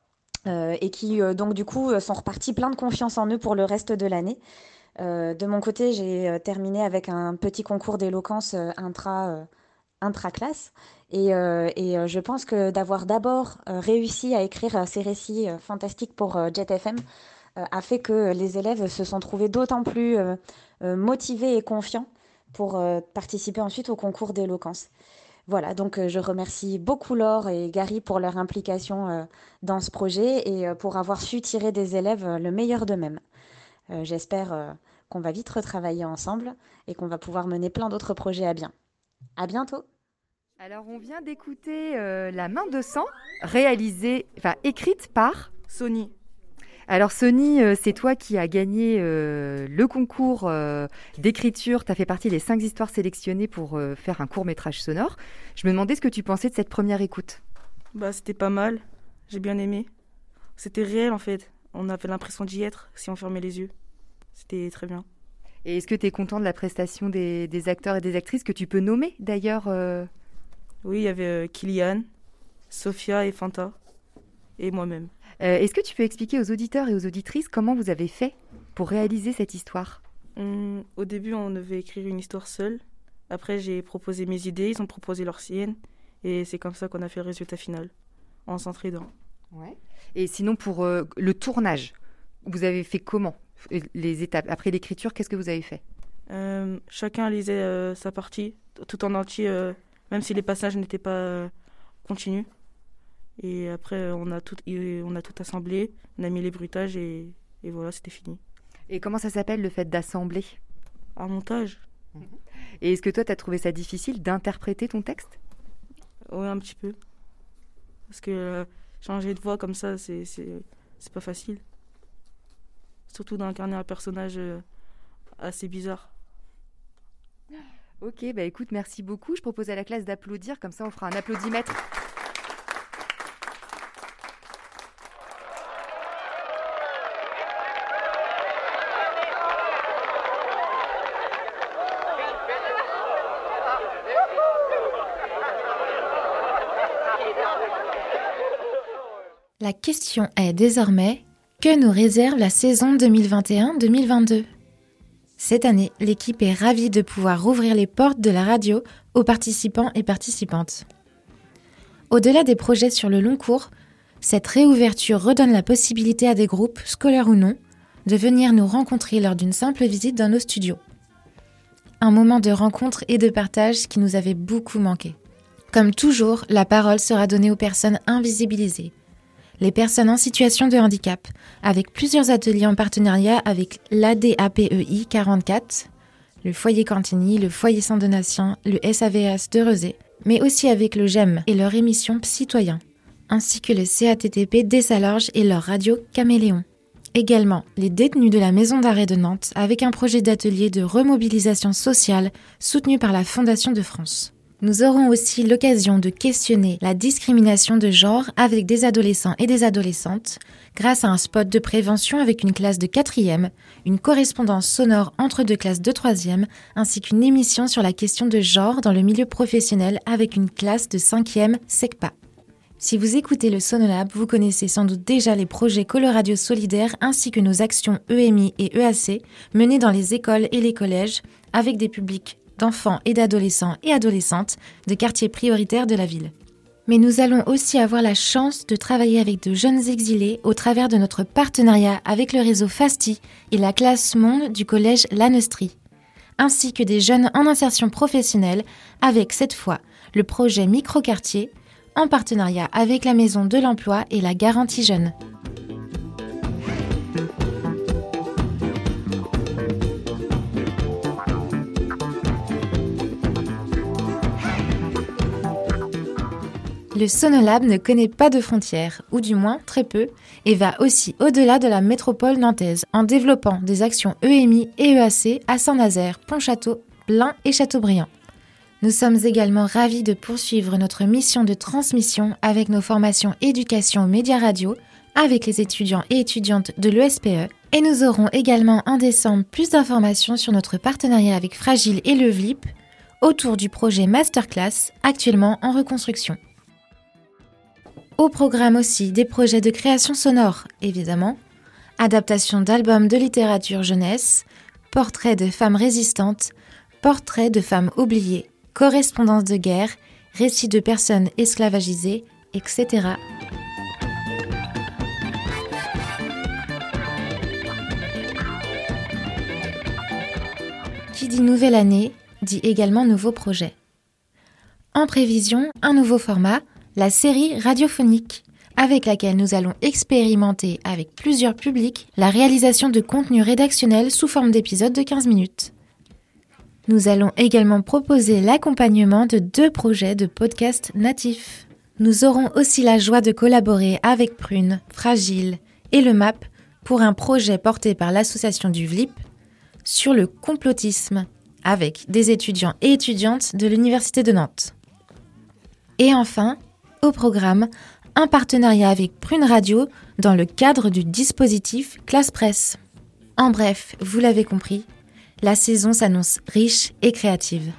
Speaker 19: Euh, et qui euh, donc du coup sont repartis plein de confiance en eux pour le reste de l'année. Euh, de mon côté, j'ai euh, terminé avec un petit concours d'éloquence euh, intra, euh, intra-classe. Et, euh, et euh, je pense que d'avoir d'abord euh, réussi à écrire euh, ces récits euh, fantastiques pour euh, Jet F M euh, a fait que les élèves se sont trouvés d'autant plus euh, euh, motivés et confiants pour euh, participer ensuite au concours d'éloquence. Voilà, donc euh, je remercie beaucoup Laure et Gary pour leur implication euh, dans ce projet et euh, pour avoir su tirer des élèves euh, le meilleur d'eux-mêmes. Euh, j'espère euh, qu'on va vite retravailler ensemble et qu'on va pouvoir mener plein d'autres projets à bien. À bientôt.
Speaker 20: Alors on vient d'écouter euh, La main de sang, réalisée, enfin écrite par Sony. Alors Sony, euh, c'est toi qui as gagné euh, le concours euh, d'écriture. Tu as fait partie des cinq histoires sélectionnées pour euh, faire un court-métrage sonore. Je me demandais ce que tu pensais de cette première écoute.
Speaker 21: Bah c'était pas mal, j'ai bien aimé. C'était réel en fait, on avait l'impression d'y être si on fermait les yeux. C'était très bien.
Speaker 20: Et est-ce que tu es content de la prestation des, des acteurs et des actrices que tu peux nommer d'ailleurs euh...
Speaker 21: Oui, il y avait euh, Kylian, Sophia et Fanta, et moi-même.
Speaker 20: Euh, est-ce que tu peux expliquer aux auditeurs et aux auditrices comment vous avez fait pour réaliser cette histoire ?
Speaker 21: hum, Au début, on devait écrire une histoire seule. Après, j'ai proposé mes idées, ils ont proposé leurs siennes. Et c'est comme ça qu'on a fait le résultat final, en s'entraidant.
Speaker 20: Ouais. Et sinon, pour euh, le tournage, vous avez fait comment ? Les étapes après l'écriture, qu'est-ce que vous avez fait ?
Speaker 21: euh, Chacun lisait euh, sa partie, tout en entier, euh, même si les passages n'étaient pas euh, continus. Et après, on a tout, on a tout assemblé, on a mis les bruitages et, et voilà, c'était fini.
Speaker 20: Et comment ça s'appelle le fait d'assembler ?
Speaker 21: Un montage.
Speaker 20: Mmh. Et est-ce que toi, tu as trouvé ça difficile d'interpréter ton texte ?
Speaker 21: Oui, un petit peu. Parce que euh, changer de voix comme ça, c'est, c'est, c'est pas facile. Surtout d'incarner un personnage euh, assez bizarre.
Speaker 20: Ok, bah écoute, merci beaucoup. Je propose à la classe d'applaudir, comme ça on fera un applaudimètre.
Speaker 2: La question est désormais, que nous réserve la saison deux mille vingt et un deux mille vingt-deux ? Cette année, l'équipe est ravie de pouvoir rouvrir les portes de la radio aux participants et participantes. Au-delà des projets sur le long cours, cette réouverture redonne la possibilité à des groupes, scolaires ou non, de venir nous rencontrer lors d'une simple visite dans nos studios. Un moment de rencontre et de partage qui nous avait beaucoup manqué. Comme toujours, la parole sera donnée aux personnes invisibilisées, les personnes en situation de handicap, avec plusieurs ateliers en partenariat avec l'A D A P E I quarante-quatre, le foyer Cantigny, le foyer Sans Donation, le S A V S de Rezé, mais aussi avec le G E M et leur émission Citoyen, ainsi que le C A T T P Dessalorges et leur radio Caméléon. Également, les détenus de la maison d'arrêt de Nantes avec un projet d'atelier de remobilisation sociale soutenu par la Fondation de France. Nous aurons aussi l'occasion de questionner la discrimination de genre avec des adolescents et des adolescentes grâce à un spot de prévention avec une classe de quatrième, une correspondance sonore entre deux classes de troisième, ainsi qu'une émission sur la question de genre dans le milieu professionnel avec une classe de cinquième SECPA. Si vous écoutez le Sonolab, vous connaissez sans doute déjà les projets Coloradio Solidaire ainsi que nos actions E M I et E A C menées dans les écoles et les collèges avec des publics d'enfants et d'adolescents et adolescentes de quartiers prioritaires de la ville. Mais nous allons aussi avoir la chance de travailler avec de jeunes exilés au travers de notre partenariat avec le réseau FASTI et la classe Monde du collège Lanestrie, ainsi que des jeunes en insertion professionnelle avec cette fois le projet Microquartier en partenariat avec la Maison de l'Emploi et la Garantie Jeune. Le Sonolab ne connaît pas de frontières, ou du moins très peu, et va aussi au-delà de la métropole nantaise en développant des actions E M I et E A C à Saint-Nazaire, Pontchâteau, Blain et Châteaubriand. Nous sommes également ravis de poursuivre notre mission de transmission avec nos formations éducation médias radio avec les étudiants et étudiantes de l'E S P E, et nous aurons également en décembre plus d'informations sur notre partenariat avec Fragile et le V L I P autour du projet Masterclass actuellement en reconstruction. Au programme aussi des projets de création sonore, évidemment, adaptation d'albums de littérature jeunesse, portraits de femmes résistantes, portraits de femmes oubliées, correspondances de guerre, récits de personnes esclavagisées, et cetera. Qui dit nouvelle année, dit également nouveau projet. En prévision, un nouveau format, la série radiophonique, avec laquelle nous allons expérimenter avec plusieurs publics la réalisation de contenus rédactionnels sous forme d'épisodes de quinze minutes. Nous allons également proposer l'accompagnement de deux projets de podcasts natifs. Nous aurons aussi la joie de collaborer avec Prune, Fragile et le M A P pour un projet porté par l'association du V L I P sur le complotisme, avec des étudiants et étudiantes de l'Université de Nantes. Et enfin, au programme, un partenariat avec Prune Radio dans le cadre du dispositif Classe Presse. En bref, vous l'avez compris, La saison s'annonce riche et créative.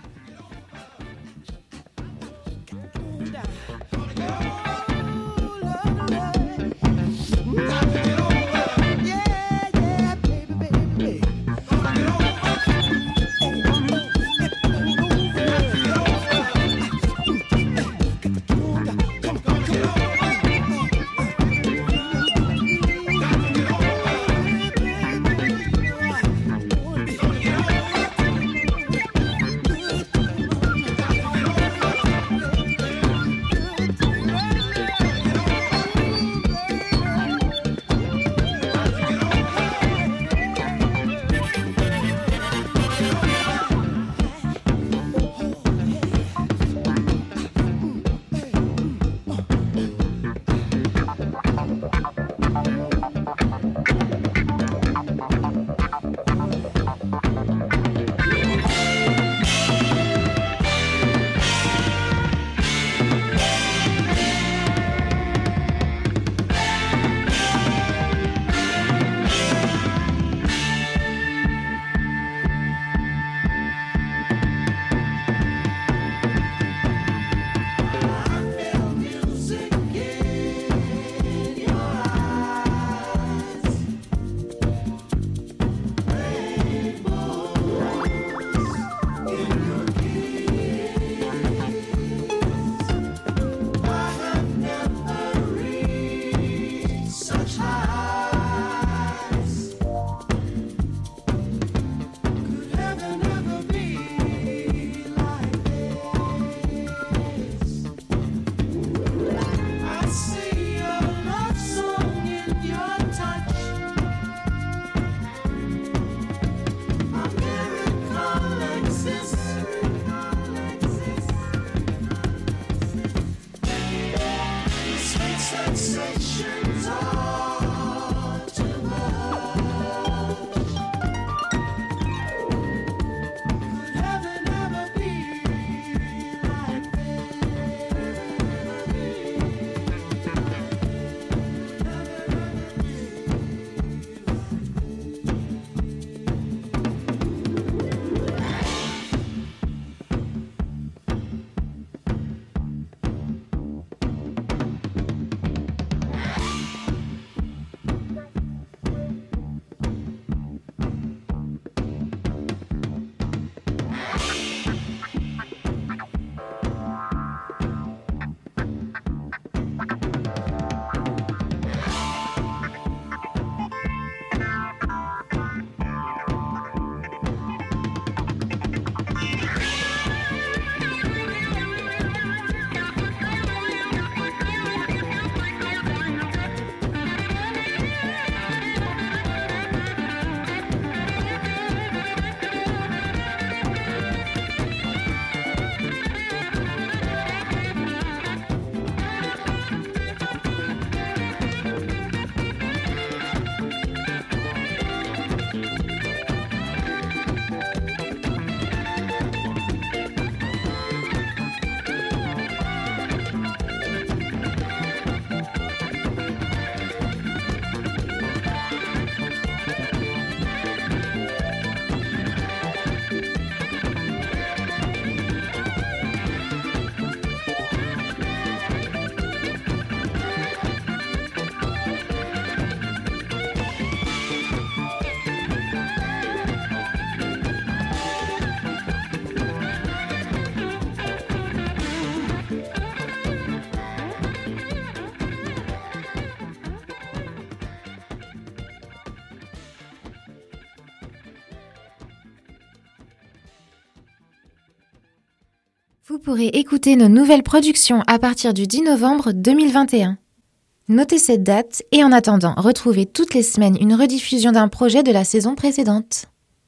Speaker 2: Vous pourrez écouter nos nouvelles productions à partir du dix novembre deux mille vingt et un. Notez cette date et en attendant, retrouvez toutes les semaines une rediffusion d'un projet de la saison précédente.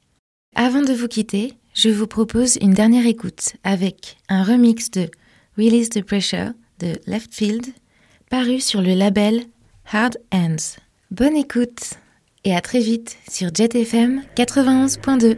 Speaker 2: Avant de vous quitter, je vous propose une dernière écoute avec un remix de Release the Pressure de Left Field, paru sur le label Hard Hands. Bonne écoute et à très vite sur Jet F M quatre-vingt-onze point deux.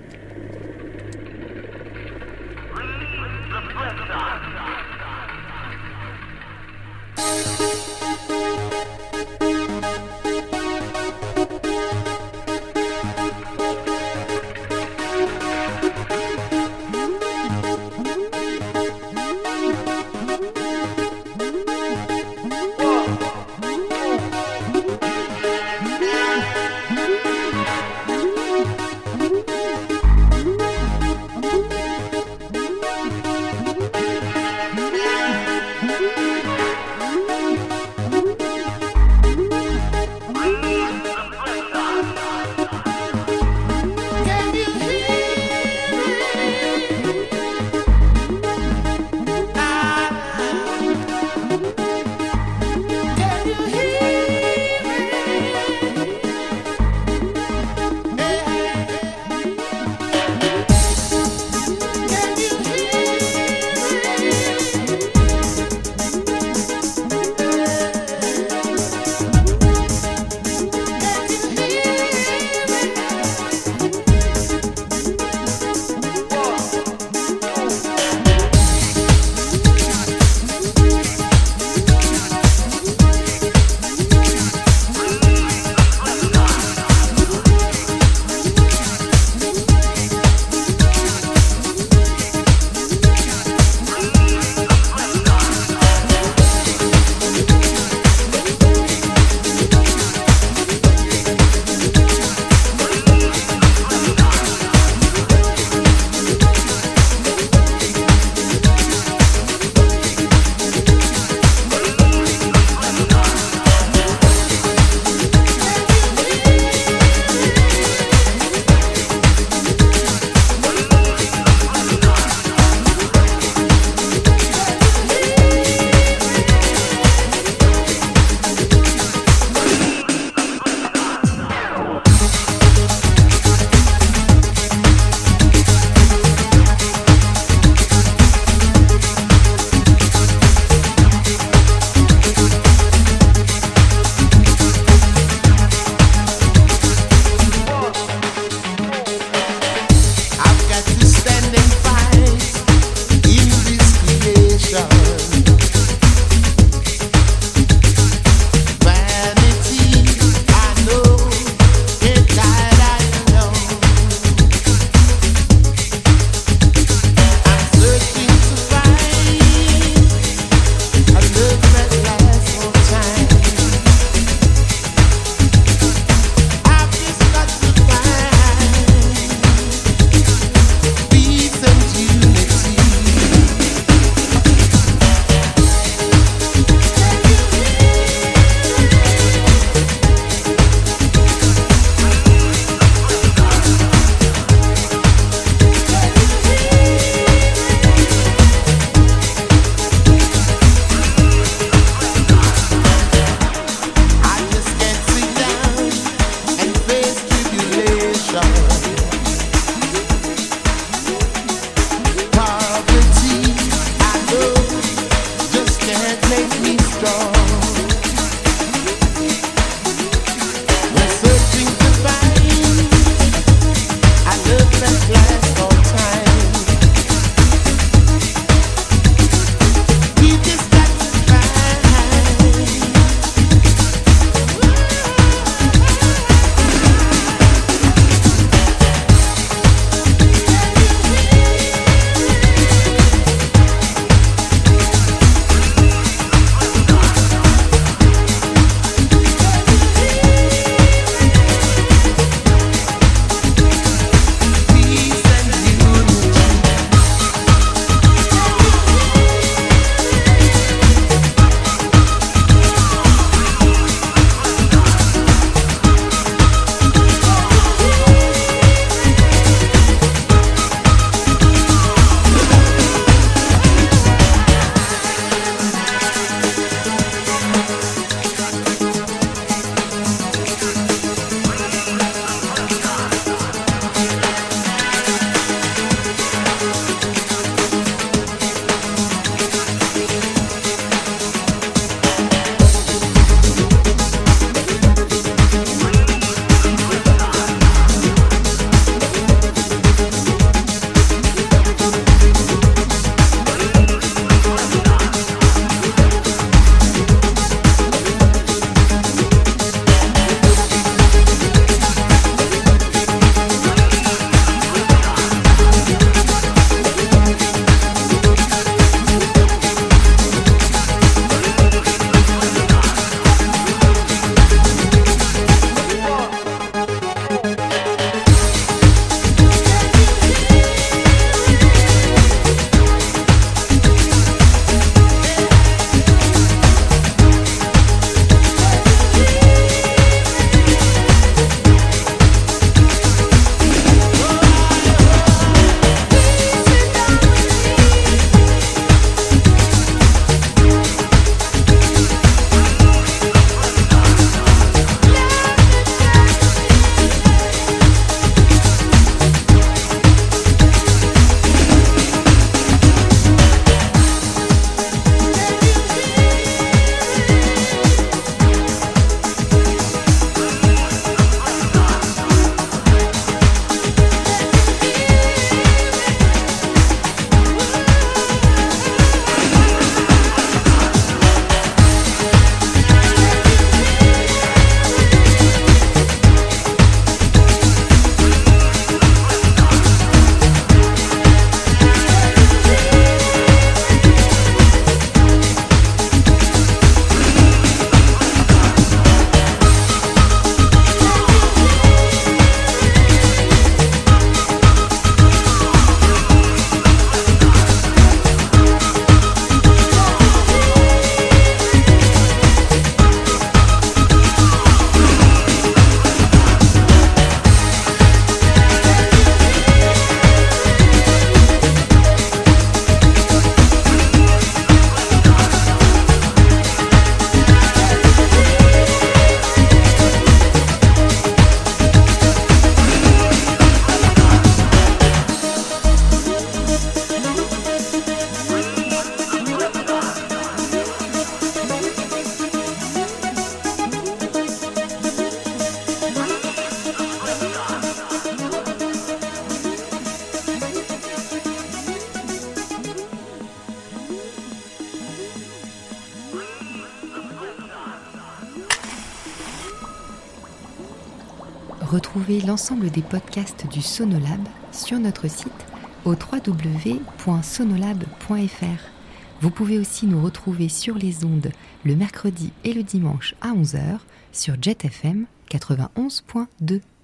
Speaker 2: Retrouvez l'ensemble des podcasts du Sonolab sur notre site au w w w point sonolab point f r. Vous pouvez aussi nous retrouver sur les ondes le mercredi et le dimanche à onze heures sur Jet F M quatre-vingt-onze point deux.